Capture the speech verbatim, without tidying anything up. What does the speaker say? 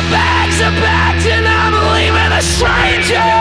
bags are packed and I'm leaving a stranger.